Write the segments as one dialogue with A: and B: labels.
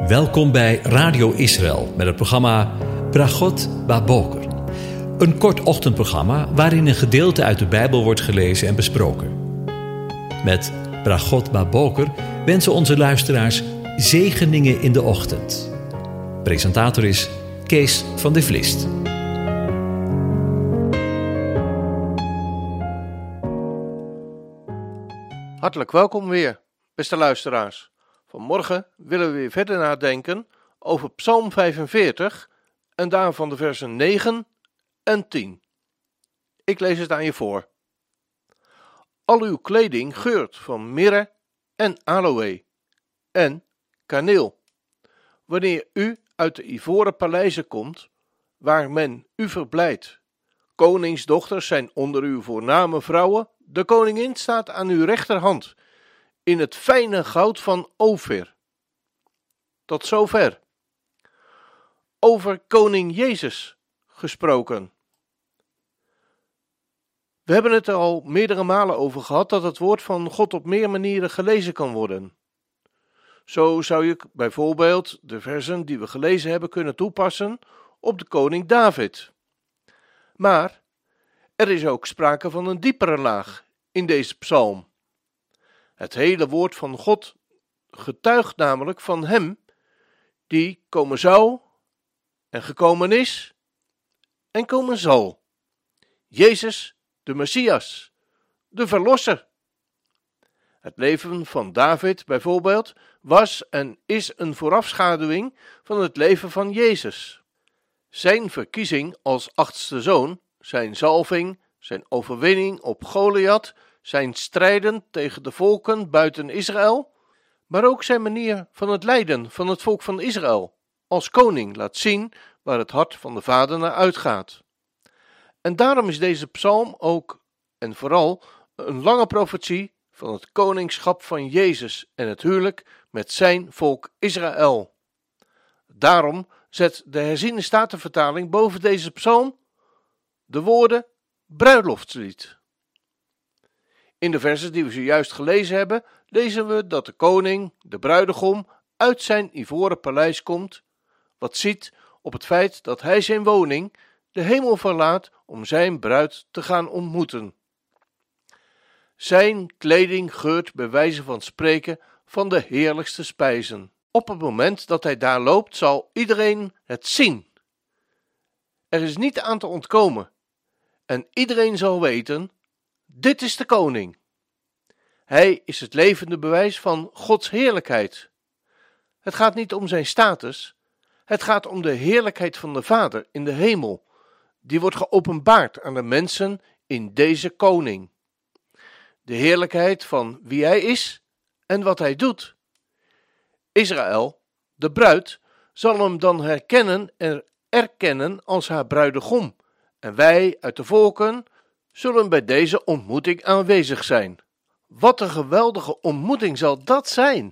A: Welkom bij Radio Israël met het programma Bragot Baboker. Een kort ochtendprogramma waarin een gedeelte uit de Bijbel wordt gelezen en besproken. Met Bragot Baboker wensen onze luisteraars zegeningen in de ochtend. Presentator is Kees van de Vlist.
B: Hartelijk welkom weer, beste luisteraars. Vanmorgen willen we weer verder nadenken over Psalm 45 en daarvan de versen 9 en 10. Ik lees het aan je voor. Al uw kleding geurt van mirre en aloë en kaneel. Wanneer u uit de ivoren paleizen komt, waar men u verblijdt. Koningsdochters zijn onder uw voorname vrouwen, de koningin staat aan uw rechterhand, in het fijne goud van Ofir. Tot zover. Over koning Jezus gesproken. We hebben het er al meerdere malen over gehad dat het woord van God op meer manieren gelezen kan worden. Zo zou je bijvoorbeeld de versen die we gelezen hebben kunnen toepassen op de koning David. Maar er is ook sprake van een diepere laag in deze psalm. Het hele woord van God getuigt namelijk van hem die komen zou en gekomen is en komen zal. Jezus, de Messias, de Verlosser. Het leven van David bijvoorbeeld was en is een voorafschaduwing van het leven van Jezus. Zijn verkiezing als 8e zoon, zijn zalving, zijn overwinning op Goliath, zijn strijden tegen de volken buiten Israël, maar ook zijn manier van het leiden van het volk van Israël als koning laat zien waar het hart van de Vader naar uitgaat. En daarom is deze psalm ook en vooral een lange profetie van het koningschap van Jezus en het huwelijk met zijn volk Israël. Daarom zet de herziene statenvertaling boven deze psalm de woorden bruiloftslied. In de versen die we zojuist gelezen hebben, lezen we dat de koning, de bruidegom, uit zijn ivoren paleis komt, wat ziet op het feit dat hij zijn woning, de hemel verlaat om zijn bruid te gaan ontmoeten. Zijn kleding geurt bij wijze van spreken van de heerlijkste spijzen. Op het moment dat hij daar loopt, zal iedereen het zien. Er is niet aan te ontkomen. En iedereen zal weten, dit is de koning. Hij is het levende bewijs van Gods heerlijkheid. Het gaat niet om zijn status, het gaat om de heerlijkheid van de Vader in de hemel. Die wordt geopenbaard aan de mensen in deze koning. De heerlijkheid van wie hij is en wat hij doet. Israël, de bruid, zal hem dan herkennen en erkennen als haar bruidegom. En wij uit de volken zullen bij deze ontmoeting aanwezig zijn. Wat een geweldige ontmoeting zal dat zijn!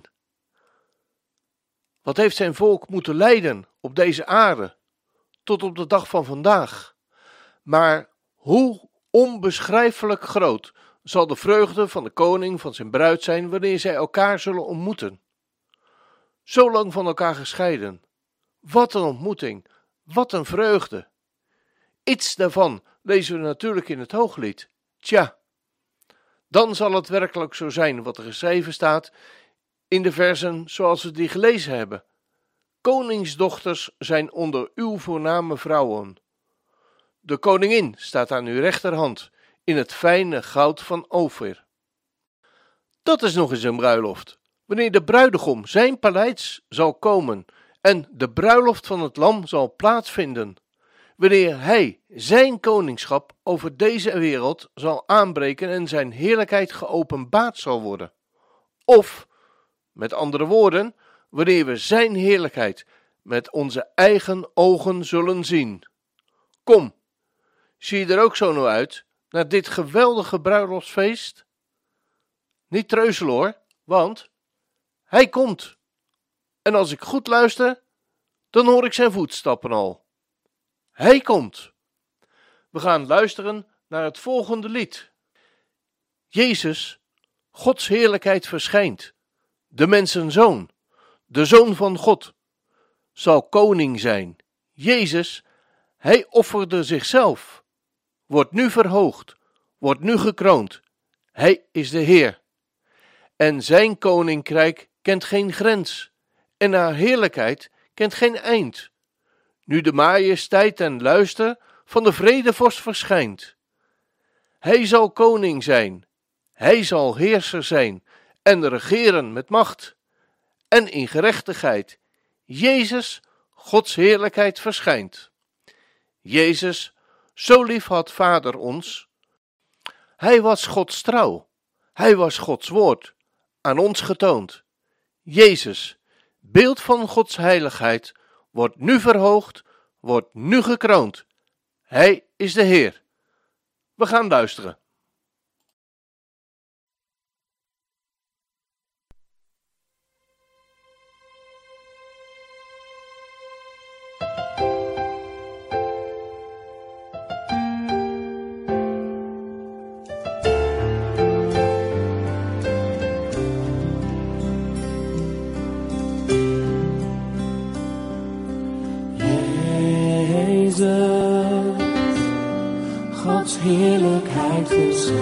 B: Wat heeft zijn volk moeten lijden op deze aarde, tot op de dag van vandaag. Maar hoe onbeschrijfelijk groot zal de vreugde van de koning van zijn bruid zijn wanneer zij elkaar zullen ontmoeten. Zo lang van elkaar gescheiden. Wat een ontmoeting, wat een vreugde. Iets daarvan lezen we natuurlijk in het Hooglied. Tja, dan zal het werkelijk zo zijn wat er geschreven staat in de versen zoals we die gelezen hebben. Koningsdochters zijn onder uw voorname vrouwen. De koningin staat aan uw rechterhand in het fijne goud van Ofir. Dat is nog eens een bruiloft, wanneer de bruidegom zijn paleis zal komen en de bruiloft van het lam zal plaatsvinden. Wanneer hij zijn koningschap over deze wereld zal aanbreken en zijn heerlijkheid geopenbaard zal worden. Of, met andere woorden, wanneer we zijn heerlijkheid met onze eigen ogen zullen zien. Kom, zie je er ook zo nou uit, naar dit geweldige bruiloftsfeest? Niet treuzelen hoor, want hij komt. En als ik goed luister, dan hoor ik zijn voetstappen al. Hij komt. We gaan luisteren naar het volgende lied. Jezus, Gods heerlijkheid verschijnt. De mensenzoon, de Zoon van God, zal koning zijn. Jezus, hij offerde zichzelf, wordt nu verhoogd, wordt nu gekroond. Hij is de Heer. En zijn koninkrijk kent geen grens en haar heerlijkheid kent geen eind. Nu de majesteit en luister van de vredevorst verschijnt. Hij zal koning zijn, hij zal heerser zijn en regeren met macht en in gerechtigheid. Jezus, Gods heerlijkheid verschijnt. Jezus, zo lief had Vader ons. Hij was Gods trouw, hij was Gods woord, aan ons getoond. Jezus, beeld van Gods heiligheid, wordt nu verhoogd, wordt nu gekroond. Hij is de Heer. We gaan luisteren.
C: Gods heerlijkheid verschijnt.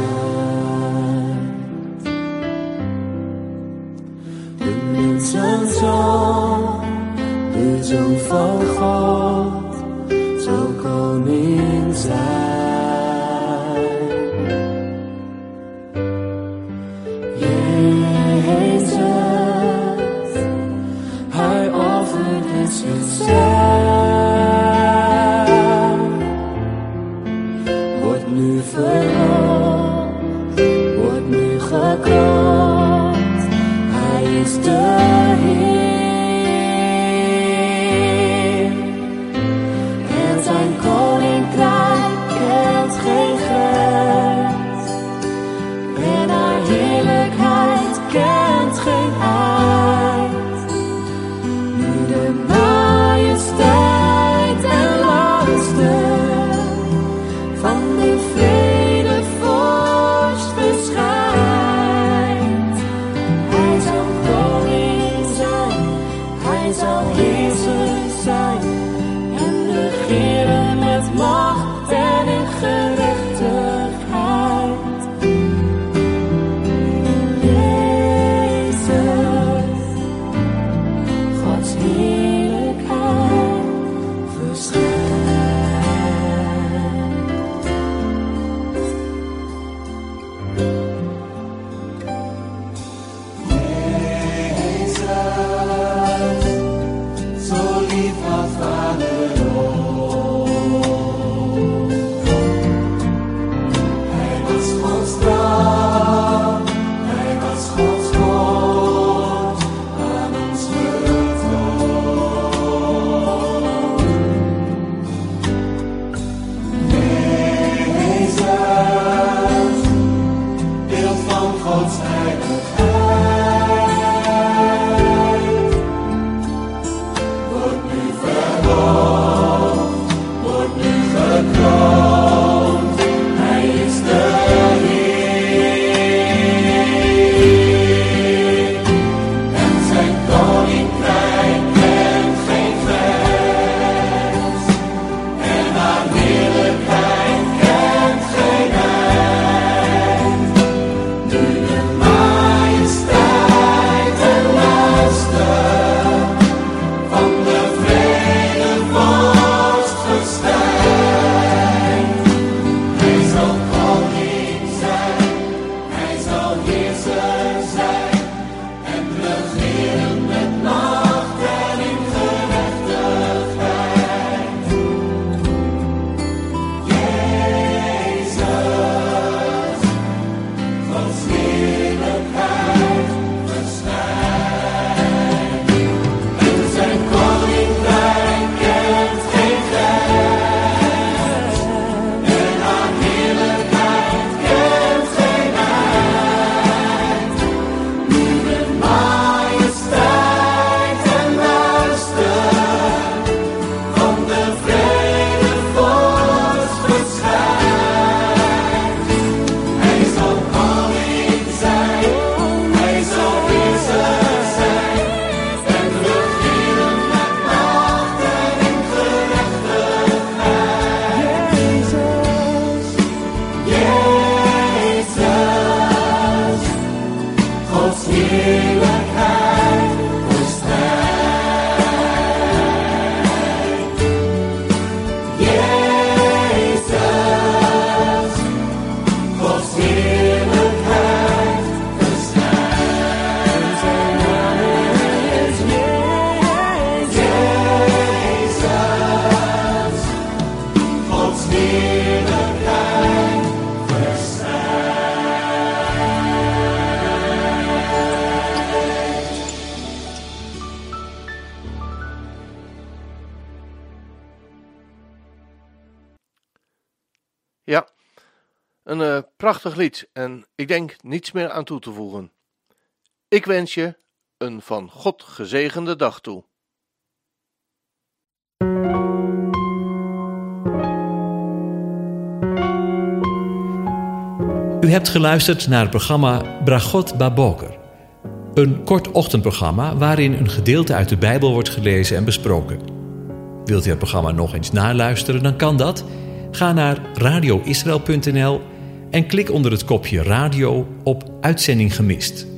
C: De mensenzoon, de Zoon van God, zal koning zijn. Jezus, hij offerde zichzelf. Nu verhoogd, wordt nu gekroond. Hij is de Heer. En zijn koninkrijk kent geen grens. En haar heerlijkheid kent geen eind. Nu de majesteit en luister van de vredevorst
B: Een prachtig lied en ik denk niets meer aan toe te voegen. Ik wens je een van God gezegende dag toe.
A: U hebt geluisterd naar het programma Bragot Baboker. Een kort ochtendprogramma waarin een gedeelte uit de Bijbel wordt gelezen en besproken. Wilt u het programma nog eens naluisteren, dan kan dat. Ga naar radioisrael.nl en klik onder het kopje radio op Uitzending gemist.